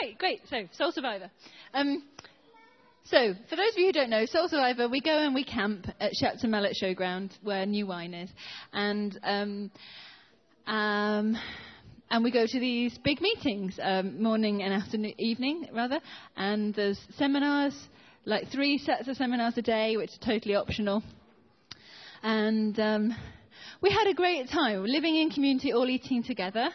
Great. So, Soul Survivor. So, for those of you who don't know, Soul Survivor, we go and we camp at Shepton Mallet Showground, where New Wine is, and we go to these big meetings, morning and evening, and there's seminars, like 3 sets of seminars a day, which are totally optional, and we had a great time living in community, all eating together,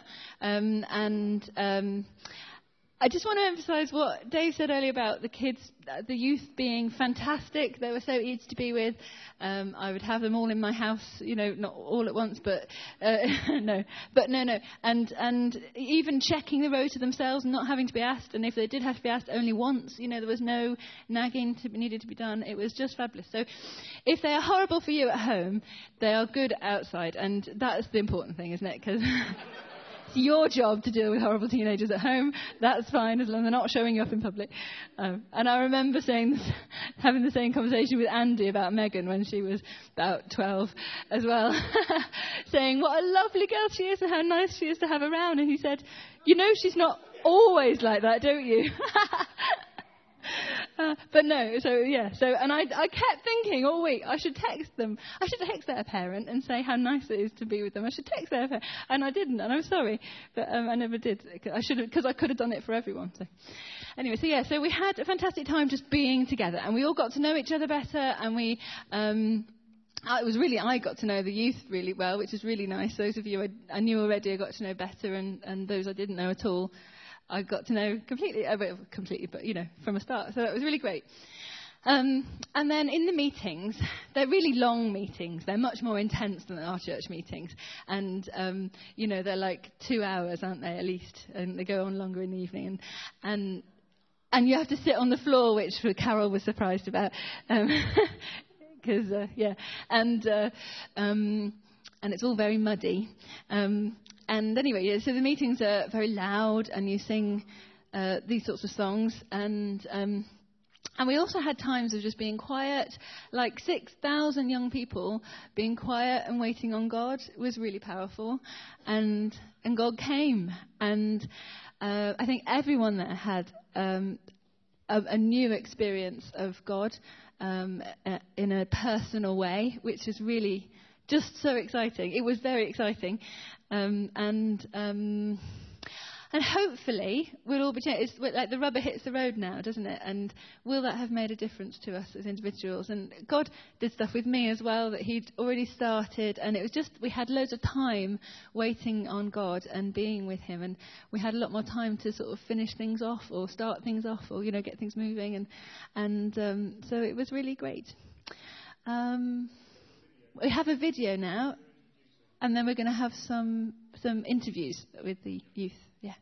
I just want to emphasise what Dave said earlier about the kids, the youth being fantastic. They were so easy to be with. I would have them all in my house, not all at once, but no. And even checking the rota themselves and not having to be asked. And if they did have to be asked, only once. There was no nagging needed to be done. It was just fabulous. So if they are horrible for you at home, they are good outside. And that's the important thing, isn't it? Because it's your job to deal with horrible teenagers at home. That's fine, as long as they're not showing you up in public. And I remember having the same conversation with Andy about Megan when she was about 12 as well, saying what a lovely girl she is and how nice she is to have around. And he said, she's not always like that, don't you? But no, and I kept thinking all week, I should text them. I should text their parent and say how nice it is to be with them. I should text their parent, and I didn't, and I'm sorry, but I never did. I should have, because I could have done it for everyone. So anyway, so we had a fantastic time just being together, and we all got to know each other better, and I got to know the youth really well, which is really nice. Those of you I knew already, I got to know better, and those I didn't know at all, I got to know completely, but from a start. So that was really great. And then in the meetings, they're really long meetings. They're much more intense than our church meetings. And, they're like 2 hours, aren't they, at least? And they go on longer in the evening. And you have to sit on the floor, which Carol was surprised about. Because, and it's all very muddy. And anyway, so the meetings are very loud, and you sing these sorts of songs. And we also had times of just being quiet, like 6,000 young people being quiet and waiting on God. It was really powerful. And God came. And I think everyone there had a new experience of God in a personal way, which is really just so exciting. It was very exciting. And hopefully we'll all be changed. It's like the rubber hits the road now, doesn't it? And will that have made a difference to us as individuals? And God did stuff with me as well that he'd already started. And it was just, we had loads of time waiting on God and being with him. And we had a lot more time to sort of finish things off or start things off or, get things moving. And so it was really great. We have a video now. And then we're going to have some interviews with the youth. Yeah.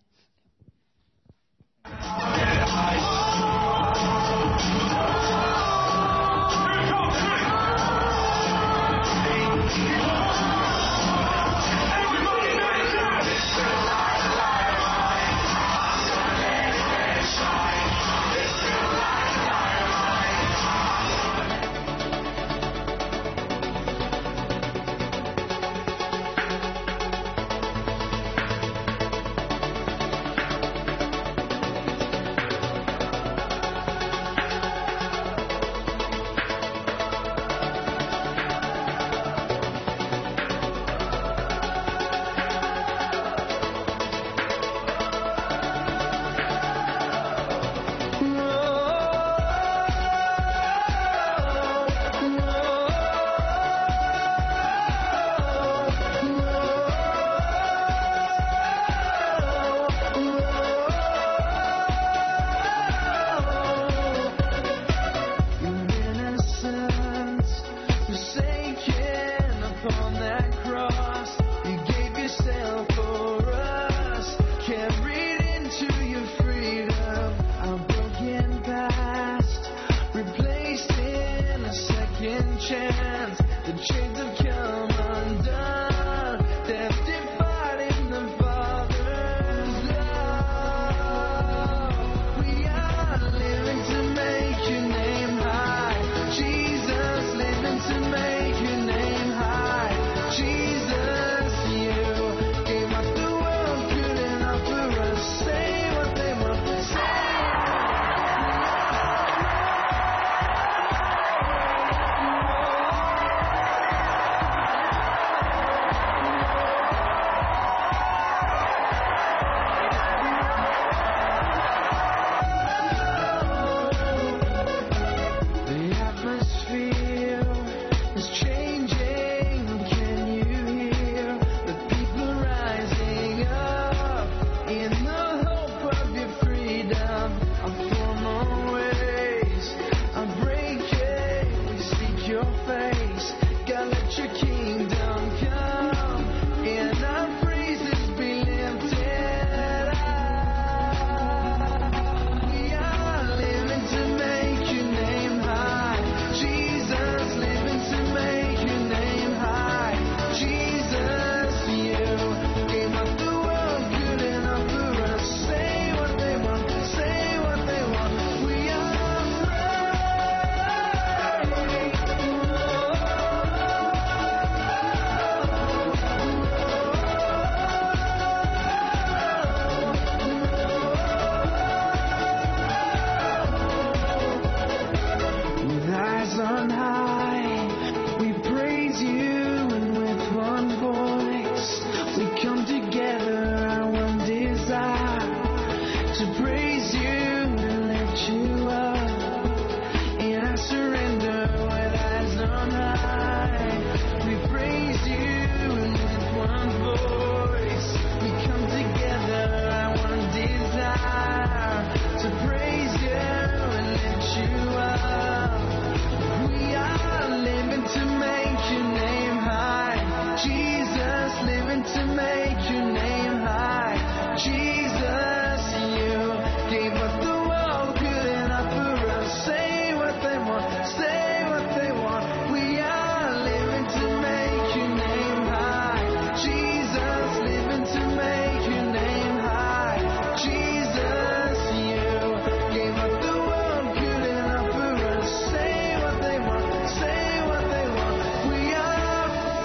to praise you and lift you up. And I surrender with eyes on high. We praise you with one voice. We come together, one desire to praise you and lift you up. We are living to make your name high. Jesus, living to make your name high. Jesus, you gave up the world, good enough for us. Say what they want, say what they want. We are living to make your name high. Jesus, living to make your name high. Jesus, you gave up the world, good enough for us. Say what they want, say what they want. We are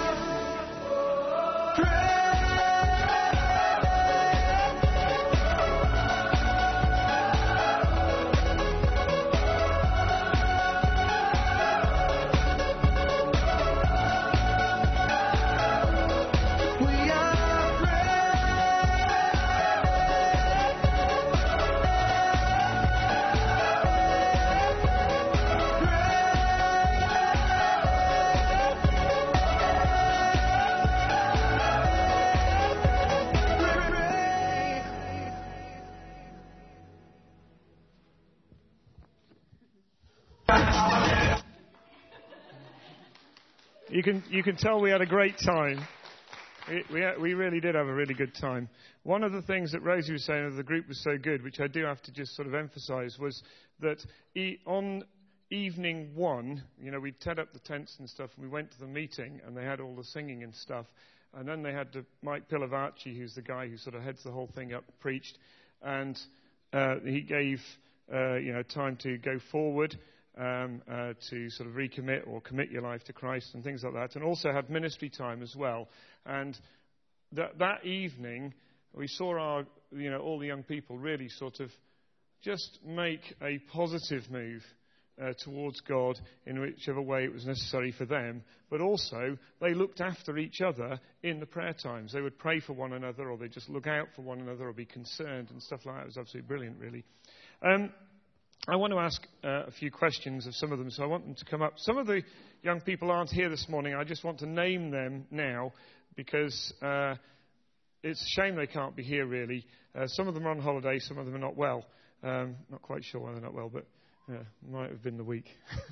You can tell we had a great time. We really did have a really good time. One of the things that Rosie was saying that the group was so good, which I do have to just sort of emphasise, was that on evening one, we'd set up the tents and stuff, and we went to the meeting, and they had all the singing and stuff. And then they had Mike Pilavacci, who's the guy who sort of heads the whole thing up, preached. And he gave time to go forward, to sort of recommit or commit your life to Christ and things like that, and also had ministry time as well. And that evening, we saw all the young people really sort of just make a positive move towards God in whichever way it was necessary for them, but also they looked after each other in the prayer times. They would pray for one another, or they'd just look out for one another, or be concerned and stuff like that. It was absolutely brilliant, really. I want to ask a few questions of some of them, so I want them to come up. Some of the young people aren't here this morning. I just want to name them now because it's a shame they can't be here, really. Some of them are on holiday, some of them are not well. Not quite sure why they're not well, but might have been the week.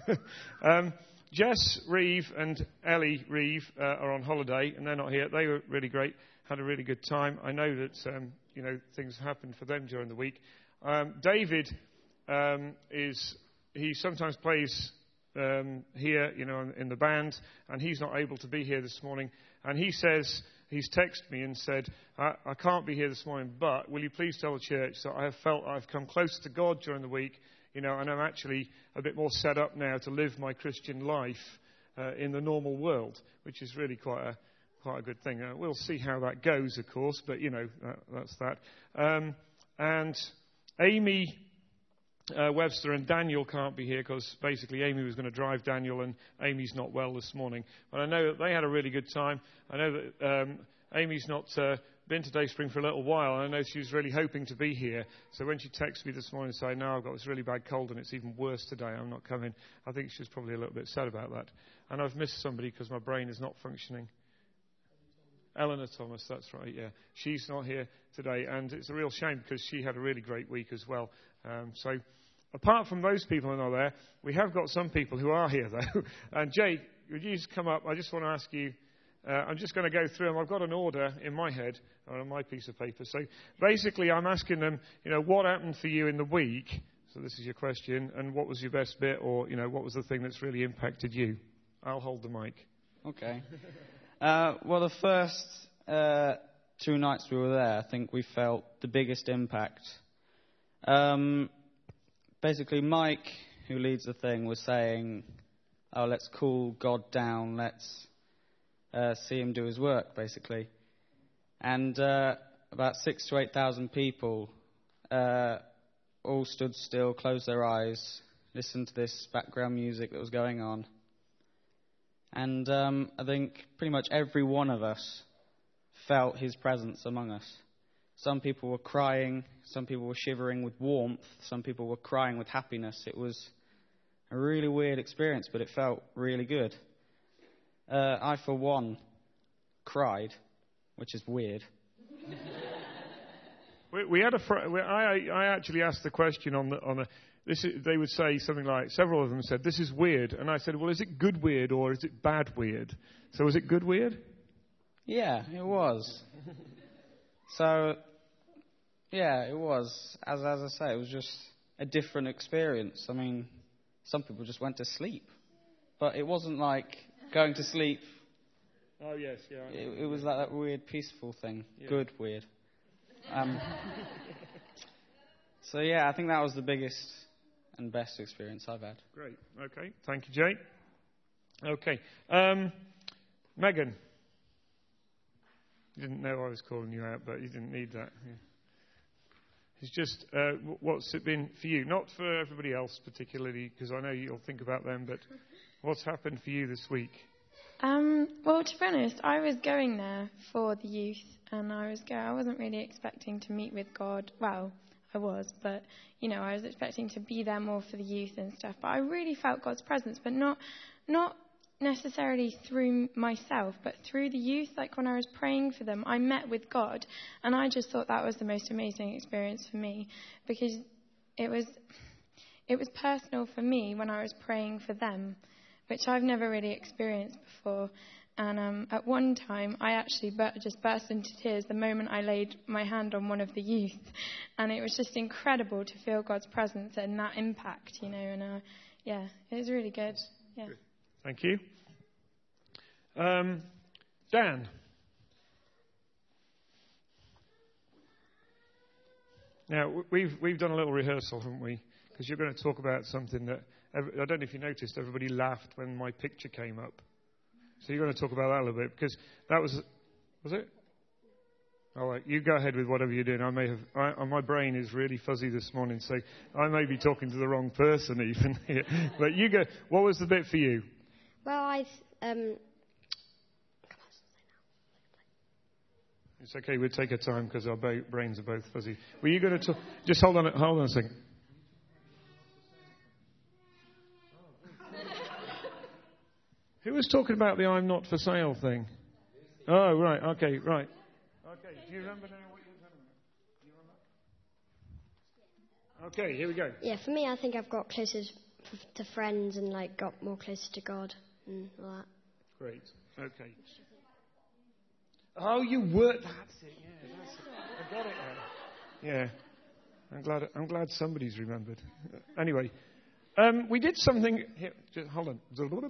Jess Reeve and Ellie Reeve are on holiday, and they're not here. They were really great, had a really good time. I know that things happened for them during the week. David he sometimes plays here, in the band, and he's not able to be here this morning. And he says, he's texted me and said, I can't be here this morning, but will you please tell the church that I have felt I've come closer to God during the week, and I'm actually a bit more set up now to live my Christian life in the normal world, which is really quite a good thing. We'll see how that goes, of course, but that's that. And Amy Webster and Daniel can't be here because basically Amy was going to drive Daniel, and Amy's not well this morning. But I know that they had a really good time. I know that Amy's not been to Dayspring for a little while, and I know she was really hoping to be here. So when she texted me this morning saying, no, I've got this really bad cold and it's even worse today, I'm not coming, I think she was probably a little bit sad about that. And I've missed somebody because my brain is not functioning. Eleanor Thomas, that's right, yeah. She's not here today, and it's a real shame because she had a really great week as well. So apart from those people who are not there, we have got some people who are here, though. And Jake, would you just come up? I just want to ask you, I'm just going to go through them. I've got an order in my head, or on my piece of paper. So basically I'm asking them, what happened for you in the week? So this is your question. And what was your best bit, or, what was the thing that's really impacted you? I'll hold the mic. Okay. Well, the first 2 nights we were there, I think we felt the biggest impact. Basically, Mike, who leads the thing, was saying, let's cool God down, let's see him do his work, basically. And about 6,000 to 8,000 people all stood still, closed their eyes, listened to this background music that was going on. And I think pretty much every one of us felt his presence among us. Some people were crying, some people were shivering with warmth, some people were crying with happiness. It was a really weird experience, but it felt really good. I, for one, cried, which is weird. We had I actually asked the question on the they would say something like, several of them said, this is weird. And I said, well, is it good weird or is it bad weird? So was it good weird? Yeah, it was. So, yeah, it was. As I say, it was just a different experience. I mean, some people just went to sleep. But it wasn't like going to sleep. Oh, yes, yeah. It was like that weird, peaceful thing. Yeah. Good weird. So, yeah, I think that was the biggest and best experience I've had. Great. Okay. Thank you, Jay. Okay. Megan. You didn't know I was calling you out, but you didn't need that. Yeah. It's just, what's it been for you? Not for everybody else particularly, because I know you'll think about them, but what's happened for you this week? Well, to be honest, I was going there for the youth, and I wasn't really expecting to meet with God. Well, I was, but, I was expecting to be there more for the youth and stuff. But I really felt God's presence, but not necessarily through myself, but through the youth. Like when I was praying for them, I met with God, and I just thought that was the most amazing experience for me, because it was personal for me when I was praying for them, which I've never really experienced before. And at one time, I actually just burst into tears the moment I laid my hand on one of the youth. And it was just incredible to feel God's presence and that impact, And, it was really good. Yeah. Good. Thank you. Dan. Now, we've done a little rehearsal, haven't we? Because you're going to talk about something that, I don't know if you noticed, everybody laughed when my picture came up. So you're going to talk about that a little bit, because that was it? All right, you go ahead with whatever you're doing. My brain is really fuzzy this morning, so I may be talking to the wrong person even here. But you go, what was the bit for you? Well, It's okay, we'll take our time because our brains are both fuzzy. Were you going to talk? Just hold on a second. Who was talking about the I'm not for sale thing? Oh, right, okay, right. Okay, do you remember now what you were talking about? Okay, here we go. Yeah, for me, I think I've got closer to friends and, got more closer to God and all that. Great, okay. Oh, you were... That's it, yeah, that's it. I got it now. Yeah, I'm glad somebody's remembered. Anyway, we did something... Here, just hold on.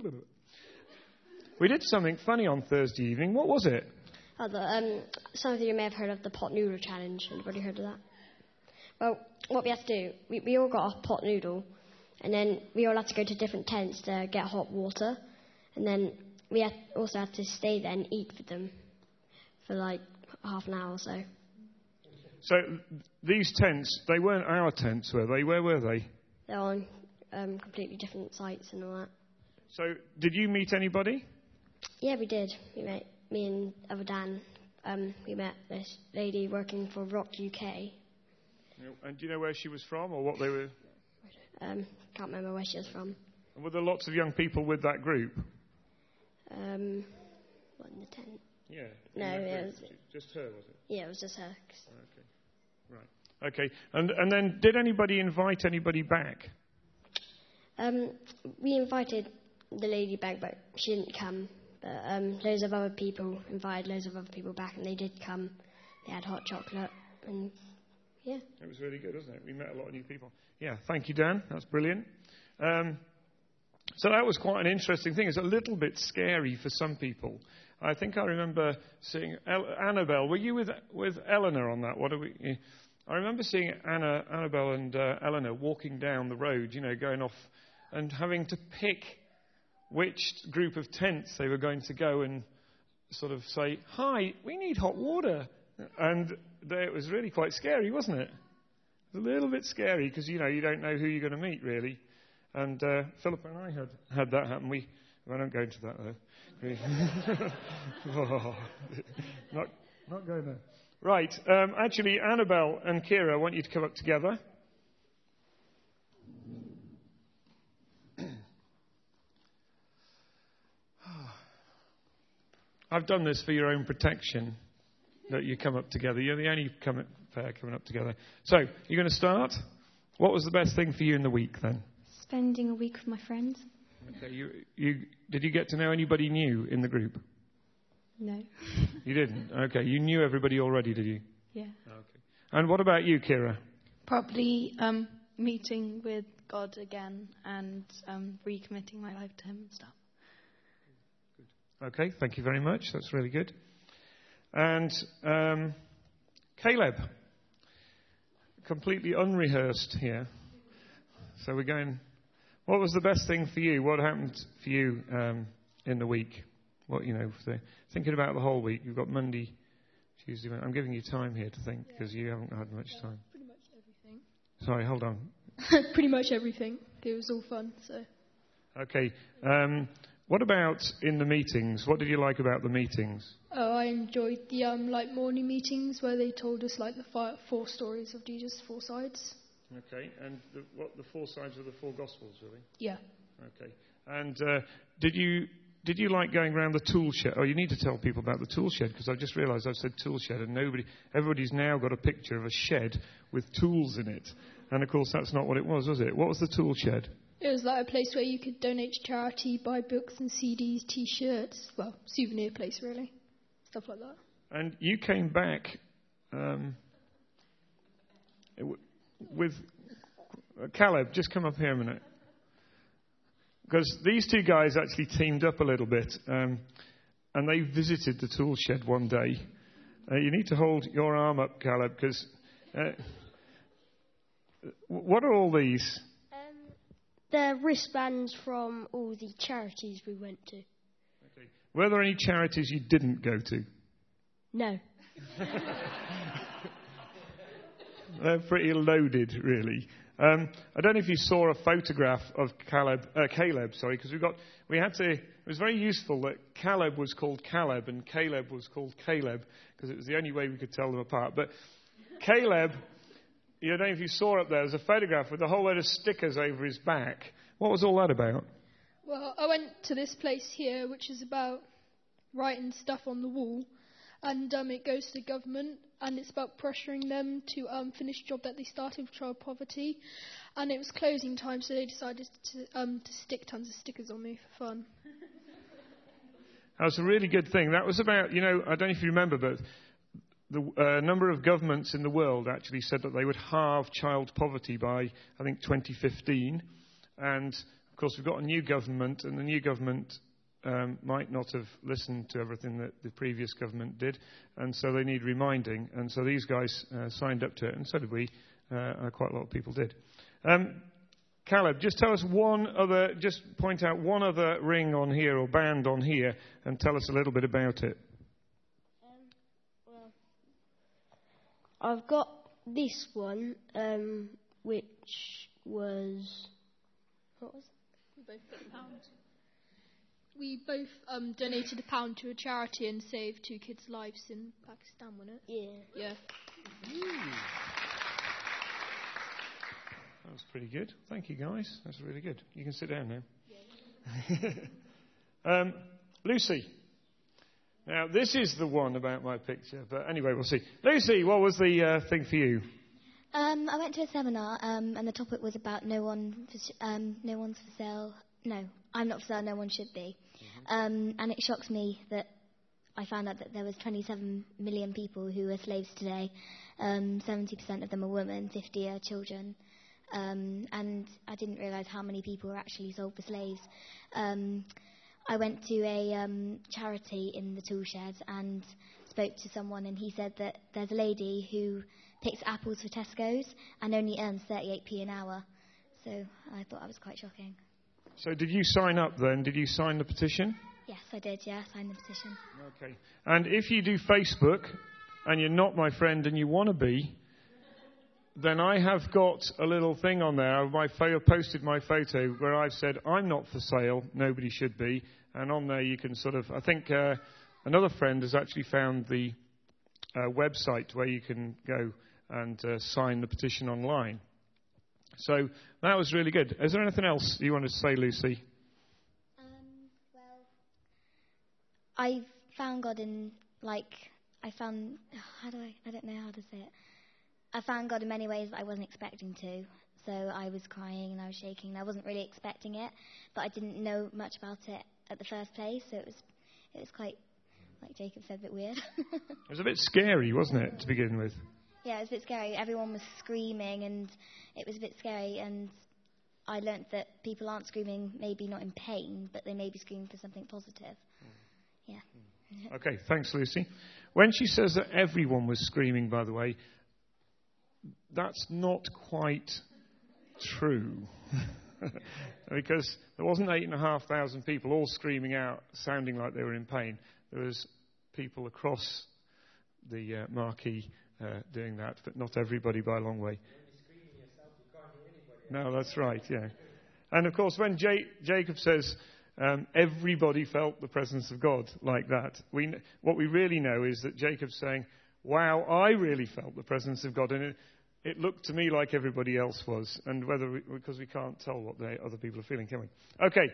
We did something funny on Thursday evening. What was it? Some of you may have heard of the pot noodle challenge. Anybody heard of that? Well, what we had to do, we all got a pot noodle, and then we all had to go to different tents to get hot water, and then we also had to stay there and eat with them for half an hour or so. So these tents, they weren't our tents, were they? Where were they? They're on completely different sites and all that. So did you meet anybody? Yeah, we did. Me and other Dan, we met this lady working for Rock UK. And do you know where she was from or what they were? Can't remember where she was from. And were there lots of young people with that group? What, in the tent? Yeah. No, it was... Just her, was it? Yeah, it was just her. Okay. Right. Okay. And then did anybody invite anybody back? We invited the lady back, but she didn't come. But loads of other people invited loads of other people back, and they did come. They had hot chocolate, and yeah. It was really good, wasn't it? We met a lot of new people. Yeah, thank you, Dan. That's brilliant. So that was quite an interesting thing. It's a little bit scary for some people. I think I remember seeing Annabelle. Were you with Eleanor on that? I remember seeing Annabelle and Eleanor walking down the road, going off and having to pick which group of tents they were going to go and sort of say, hi, we need hot water. And it was really quite scary, wasn't it? It was a little bit scary because, you don't know who you're going to meet, really. And Philip and I had that happen. I don't go into that, though. Oh, not going there. Right. Actually, Annabelle and Kira, I want you to come up together. I've done this for your own protection, that you come up together. You're the only pair coming up together. So, you're going to start? What was the best thing for you in the week, then? Spending a week with my friends. Okay, did you get to know anybody new in the group? No. You didn't? Okay, you knew everybody already, did you? Yeah. Okay. And what about you, Kira? Probably meeting with God again and recommitting my life to Him and stuff. Okay, thank you very much. That's really good. And Caleb, completely unrehearsed here. So we're going, what was the best thing for you? What happened for you in the week? What, thinking about the whole week. You've got Monday, Tuesday. I'm giving you time here to think because you haven't had much time. Pretty much everything. Sorry, hold on. Pretty much everything. It was all fun, so. Okay. What about in the meetings? What did you like about the meetings? Oh, I enjoyed the morning meetings where they told us the 4 stories of Jesus, 4 sides. Okay, and the 4 sides of the 4 Gospels, really? Yeah. Okay, and did you like going around the tool shed? Oh, you need to tell people about the tool shed because I've just realised I've said tool shed and everybody's now got a picture of a shed with tools in it, and of course that's not what it was it? What was the tool shed? It was like a place where you could donate to charity, buy books and CDs, T-shirts. Well, souvenir place, really. Stuff like that. And you came back with... Caleb, just come up here a minute. Because these 2 guys actually teamed up a little bit. And they visited the tool shed one day. You need to hold your arm up, Caleb, because... what are all these? The wristbands from all the charities we went to. Okay. Were there any charities you didn't go to? No. They're pretty loaded, really. I don't know if you saw a photograph of Caleb, because it was very useful that Caleb was called Caleb and Caleb was called Caleb, because it was the only way we could tell them apart. But Caleb... I don't know if you saw up there, there's a photograph with a whole load of stickers over his back. What was all that about? Well, I went to this place here, which is about writing stuff on the wall. And it goes to the government, and it's about pressuring them to finish a job that they started with child poverty. And it was closing time, so they decided to stick tons of stickers on me for fun. That was a really good thing. That was about, I don't know if you remember, but... The number of governments in the world actually said that they would halve child poverty by, I think, 2015. And, of course, we've got a new government, and the new government might not have listened to everything that the previous government did, and so they need reminding. And so these guys signed up to it, and so did we. Quite a lot of people did. Caleb, just tell us just point out one other ring on here or band on here, and tell us a little bit about it. I've got this one, which was... What was it? We both put £1. We both donated £1 to a charity and saved 2 kids' lives in Pakistan, wasn't it? Yeah. That was pretty good. Thank you, guys. That's really good. You can sit down now. Yeah. Lucy. Now, this is the one about my picture, but anyway, we'll see. Lucy, what was the thing for you? I went to a seminar, and the topic was about no one's for sale. No, I'm not for sale, no one should be. And it shocks me that I found out that there was 27 million people who are slaves today. 70% of them are women, 50 are children. And I didn't realise how many people were actually sold for slaves. I went to a charity in the tool sheds and spoke to someone, and he said that there's a lady who picks apples for Tesco's and only earns 38p an hour. So I thought that was quite shocking. So did you sign up then? Did you sign the petition? Yes, I did, I signed the petition. Okay. And if you do Facebook and you're not my friend and you want to be, then I have got a little thing on there. I posted my photo where I've said, I'm not for sale, nobody should be. And on there you can I think another friend has actually found the website where you can go and sign the petition online. So that was really good. Is there anything else you wanted to say, Lucy? Well, I found God in, I don't know how to say it. I found God in many ways that I wasn't expecting to. So I was crying and I was shaking and I wasn't really expecting it, but I didn't know much about it at the first place, so it was quite, like Jacob said, a bit weird. It was a bit scary, wasn't it, to begin with? Yeah, it was a bit scary. Everyone was screaming, and it was a bit scary. And I learnt that people aren't screaming, maybe not in pain, but they may be screaming for something positive. Yeah. Okay, thanks, Lucy. When she says that everyone was screaming, by the way, that's not quite true. Because there wasn't 8,500 people all screaming out, sounding like they were in pain. There was people across the marquee doing that, but not everybody by a long way. No, that's right, yeah. And of course, when Jacob says everybody felt the presence of God like that, what we really know is that Jacob's saying, wow, I really felt the presence of God. And it looked to me like everybody else was, and because we can't tell what the other people are feeling, can we? Okay.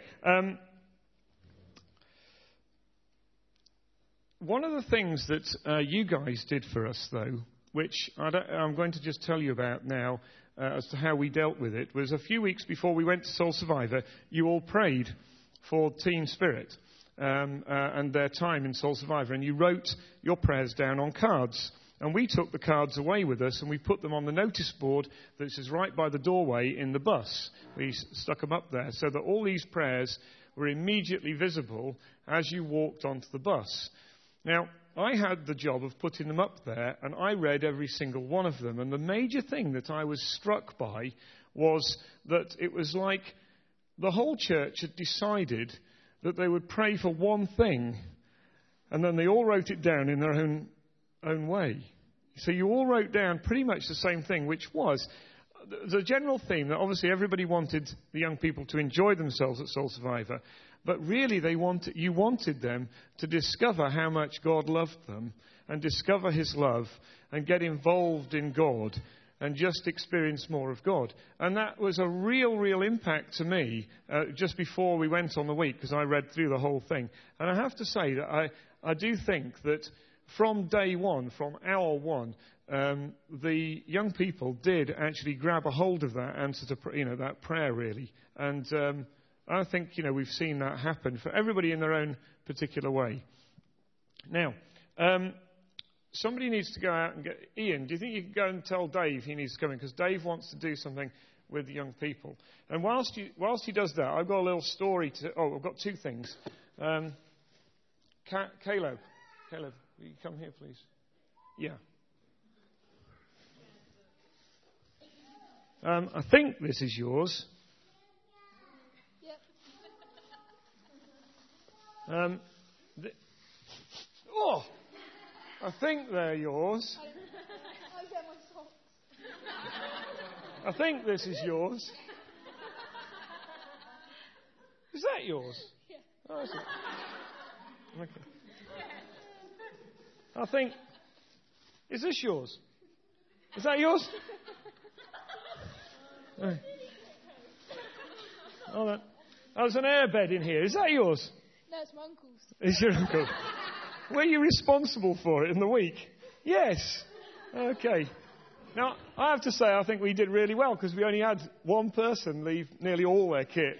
One of the things that you guys did for us, though, which I'm going to just tell you about now as to how we dealt with it, was a few weeks before we went to Soul Survivor, you all prayed for Teen Spirit and their time in Soul Survivor, and you wrote your prayers down on cards. And we took the cards away with us and we put them on the notice board that is right by the doorway in the bus. We stuck them up there so that all these prayers were immediately visible as you walked onto the bus. Now, I had the job of putting them up there, and I read every single one of them. And the major thing that I was struck by was that it was like the whole church had decided that they would pray for one thing, and then they all wrote it down in their own way. So you all wrote down pretty much the same thing, which was the general theme that obviously everybody wanted the young people to enjoy themselves at Soul Survivor, but really you wanted them to discover how much God loved them and discover his love and get involved in God and just experience more of God. And that was a real impact to me just before we went on the week, because I read through the whole thing. And I have to say that I do think that from day one, from hour one, the young people did actually grab a hold of that answer to that prayer, really. And I think we've seen that happen for everybody in their own particular way. Now, somebody needs to go out and get Ian. Do you think you can go and tell Dave he needs to come in, because Dave wants to do something with the young people? And whilst he does that, I've got a little story I've got two things. Caleb, will you come here, please? Yeah. I think this is yours. Yep. I think they're yours. I get my socks. I think this is yours. Is that yours? Yeah. Oh, is it? Okay. I think, is this yours? Is that yours? Oh, there's an airbed in here. Is that yours? No, it's my uncle's. It's your uncle. Were you responsible for it in the week? Yes. Okay. Now, I have to say, I think we did really well, because we only had one person leave nearly all their kit.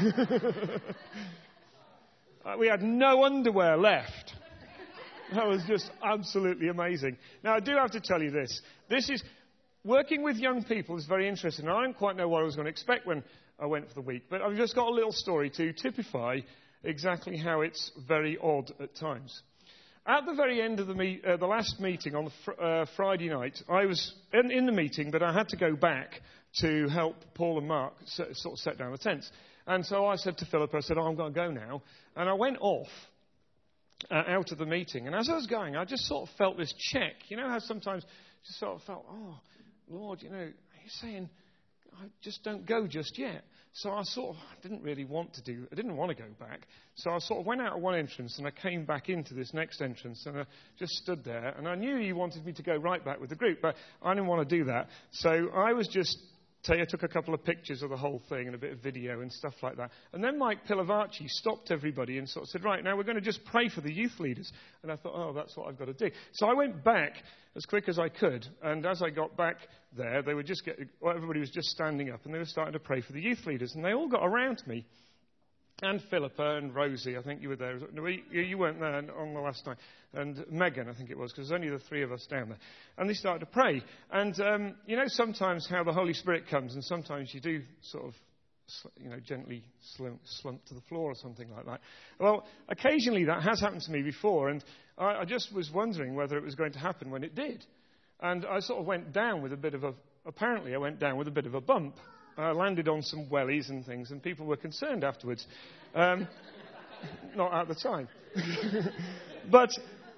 We had no underwear left. That was just absolutely amazing. Now, I do have to tell you this. Working with young people is very interesting. I didn't quite know what I was going to expect when I went for the week, but I've just got a little story to typify exactly how it's very odd at times. At the very end of the last meeting on Friday night, I was in the meeting, but I had to go back to help Paul and Mark sort of set down the tents. And so I said to Philip, I'm going to go now. And I went off out of the meeting. And as I was going, I just sort of felt this check. You know how sometimes you just sort of felt, oh, Lord, are you saying, just don't go just yet. So I didn't want to go back. So I sort of went out of one entrance and I came back into this next entrance and I just stood there. And I knew he wanted me to go right back with the group, but I didn't want to do that. So I took a couple of pictures of the whole thing and a bit of video and stuff like that. And then Mike Pilavachi stopped everybody and sort of said, right, now we're going to just pray for the youth leaders. And I thought, oh, that's what I've got to do. So I went back as quick as I could. And as I got back there, everybody was just standing up and they were starting to pray for the youth leaders. And they all got around me. And Philippa and Rosie, I think you were there. No, you weren't there on the last night. And Megan, I think it was, because there's only the three of us down there. And they started to pray. And, sometimes how the Holy Spirit comes, and sometimes you do sort of, gently slump to the floor or something like that. Well, occasionally that has happened to me before, and I just was wondering whether it was going to happen when it did. And I sort of went down with a bit of a bump. I landed on some wellies and things, and people were concerned afterwards. Not at the time. But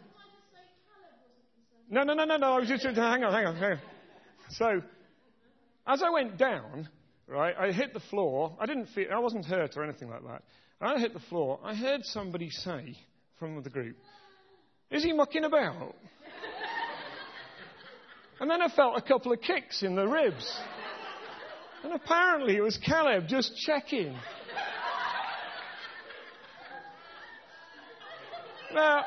no. I was just hang on. So, as I went down, right, I hit the floor. I wasn't hurt or anything like that. I hit the floor. I heard somebody say from the group, "Is he mucking about?" And then I felt a couple of kicks in the ribs. And apparently it was Caleb just checking. Now,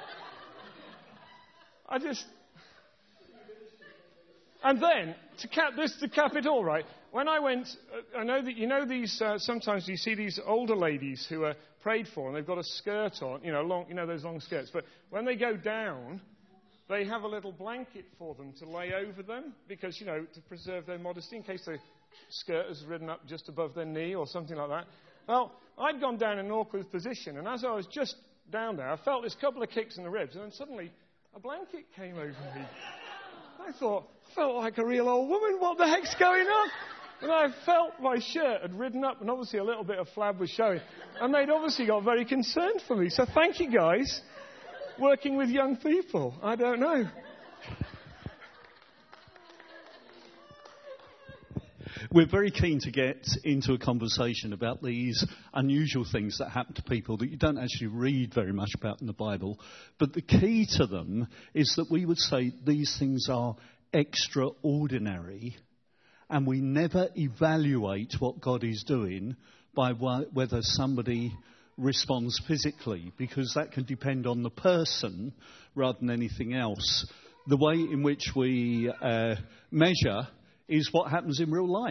and then, to cap it all, right, when I went, I know that, these, sometimes you see these older ladies who are prayed for and they've got a skirt on, those long skirts, but when they go down, they have a little blanket for them to lay over them because, to preserve their modesty in case the skirt has ridden up just above their knee or something like that. Well, I'd gone down in an awkward position, and as I was just down there, I felt this couple of kicks in the ribs, and then suddenly a blanket came over me. I felt like a real old woman. What the heck's going on? And I felt my shirt had ridden up, and obviously a little bit of flab was showing. And they'd obviously got very concerned for me. So thank you, guys. Working with young people. I don't know. We're very keen to get into a conversation about these unusual things that happen to people that you don't actually read very much about in the Bible. But the key to them is that we would say these things are extraordinary, and we never evaluate what God is doing by whether somebody responds physically, because that can depend on the person rather than anything else. The way in which we measure is what happens in real life,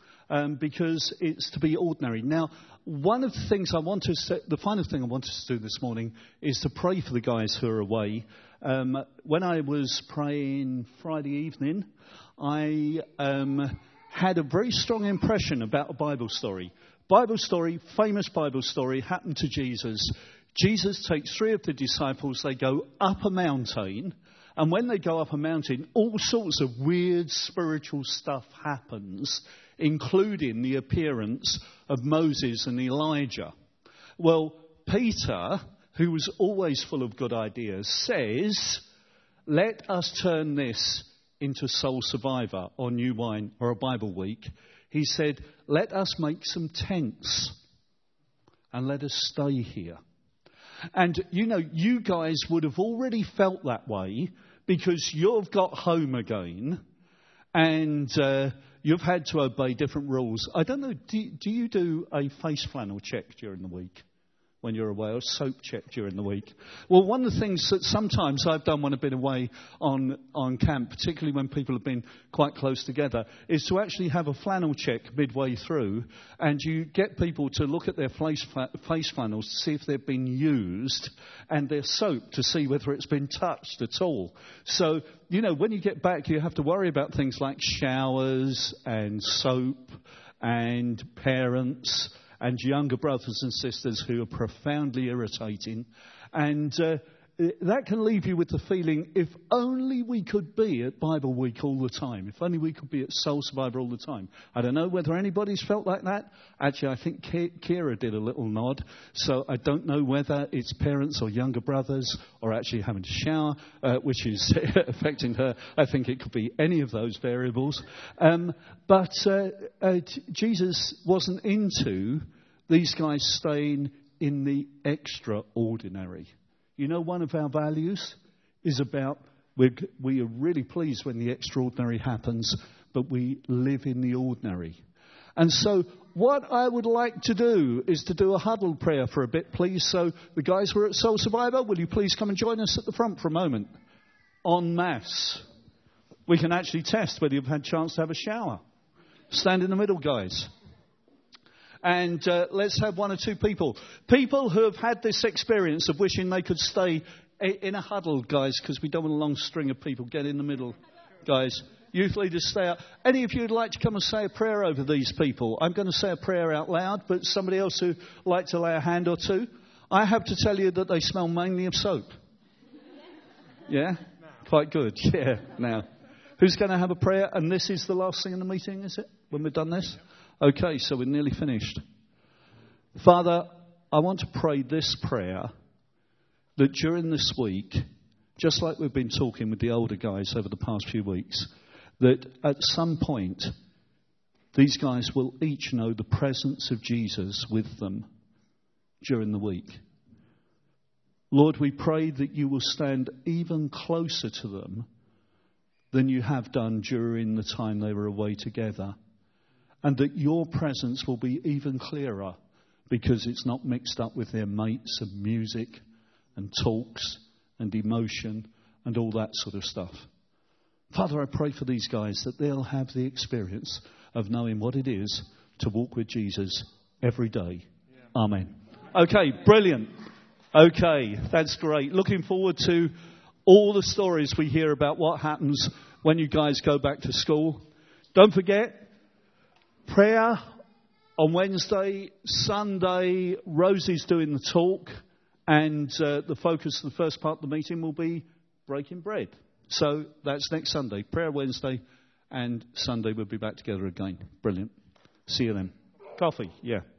because it's to be ordinary. Now, one of the things the final thing I wanted to do this morning is to pray for the guys who are away. When I was praying Friday evening, I had a very strong impression about a Bible story. Famous Bible story, happened to Jesus. Jesus takes 3 of the disciples, they go up a mountain, and when they go up a mountain, all sorts of weird spiritual stuff happens, including the appearance of Moses and Elijah. Well, Peter, who was always full of good ideas, says, let us turn this into Soul Survivor or New Wine or a Bible Week. He said, let us make some tents and let us stay here. And, you guys would have already felt that way because you've got home again and you've had to obey different rules. I don't know, do you do a face flannel check during the week when you're away, or soap check during the week? Well, one of the things that sometimes I've done when I've been away on camp, particularly when people have been quite close together, is to actually have a flannel check midway through, and you get people to look at their face flannels to see if they've been used, and their soap to see whether it's been touched at all. So, when you get back, you have to worry about things like showers and soap and parents and younger brothers and sisters who are profoundly irritating. And that can leave you with the feeling, if only we could be at Bible Week all the time, if only we could be at Soul Survivor all the time. I don't know whether anybody's felt like that. Actually, I think Kira did a little nod, so I don't know whether it's parents or younger brothers or actually having to shower, which is affecting her. I think it could be any of those variables. But Jesus wasn't into these guys staying in the extraordinary. You know, one of our values is about we are really pleased when the extraordinary happens, but we live in the ordinary. And so what I would like to do is to do a huddle prayer for a bit, please. So the guys who are at Soul Survivor, will you please come and join us at the front for a moment? En masse. We can actually test whether you've had a chance to have a shower. Stand in the middle, guys. And let's have one or two people. People who have had this experience of wishing they could stay in a huddle, guys, because we don't want a long string of people. Get in the middle, guys. Youth leaders, stay out. Any of you would like to come and say a prayer over these people? I'm going to say a prayer out loud, but somebody else who would like to lay a hand or two? I have to tell you that they smell mainly of soap. Yeah? Quite good. Yeah. Now, who's going to have a prayer? And this is the last thing in the meeting, is it? When we've done this? Okay, so we're nearly finished. Father, I want to pray this prayer that during this week, just like we've been talking with the older guys over the past few weeks, that at some point, these guys will each know the presence of Jesus with them during the week. Lord, we pray that you will stand even closer to them than you have done during the time they were away together. And that your presence will be even clearer because it's not mixed up with their mates and music and talks and emotion and all that sort of stuff. Father, I pray for these guys that they'll have the experience of knowing what it is to walk with Jesus every day. Yeah. Amen. Okay, brilliant. Okay, that's great. Looking forward to all the stories we hear about what happens when you guys go back to school. Don't forget, prayer on Wednesday, Sunday, Rosie's doing the talk, and the focus of the first part of the meeting will be breaking bread. So that's next Sunday, prayer Wednesday, and Sunday we'll be back together again. Brilliant. See you then. Coffee, yeah.